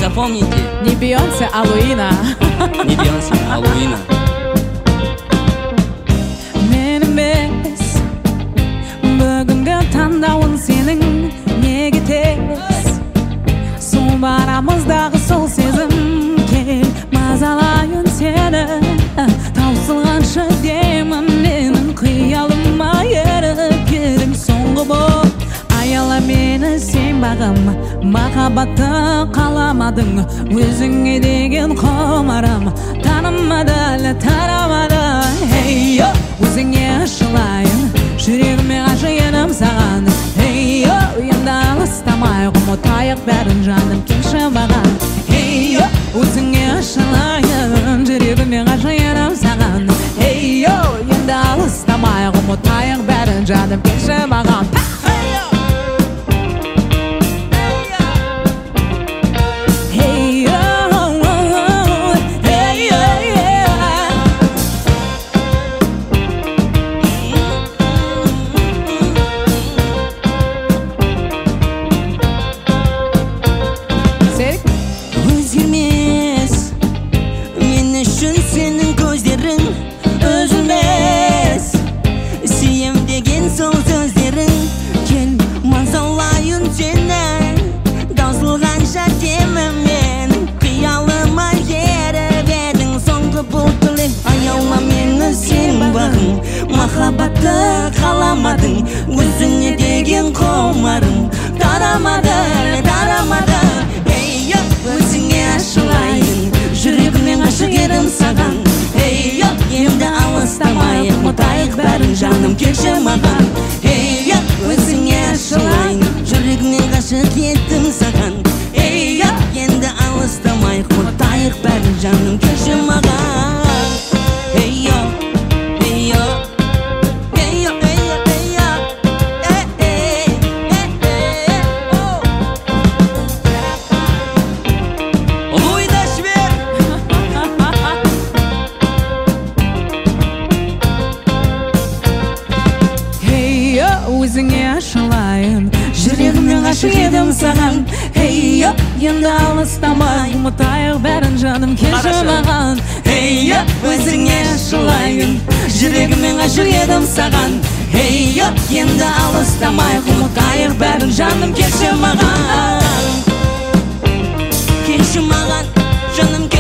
запомните. Не Бейонсе, а Луина. Не Бейонсе, а Луина. Мен емес бүгінгі таңдауың сенің неге тез сол барамыздағы сол сезім кел мазалайын сені таусылғанша деймін менің қиялыма еріп келдің соңғы боп аяла мені сен бағым махаббатты қаламадың өзіңе деген құмарым танымады әлі тарамады hey, өзіңе ашылайын жүрегіме ғашық саған hey, енді алыстамай ұмытайық бәрін жаным келші маған hey, өзіңе ашылайын жүрегіме ғашық саған hey, енді алыстамай ұмытайық бәрін жаным келші маған Өзгермес мен үшін сенің көздерің үзілмес сүйем деген сол сөздерің кел мазалайын сені таусылғанша деміммен қиялыма еріп едің соңғы бұл тілек аяла мені сен бағың махаббатты қаламадың өзіңе деген құмарың тарамады өзіңе ашылайын жүрегіме ғашық едім саған hey, енді алыстамай ұмытайық бәрін жаным келші маған hey, өзіңе ашылайын жүрегіме ғашық едім саған hey, енді алыстамай ұмытайық бәрін жаным келші маған өзіңе ашылайын жүрегіме ғашық едім саған hey, енді алыстамай ұмытайық бәрін жаным келші маған hey, өзіңе ашылайын жүрегіме ғашық едім саған hey, енді алыстамай ұмытайық бәрін жаным келші маған келші маған жаным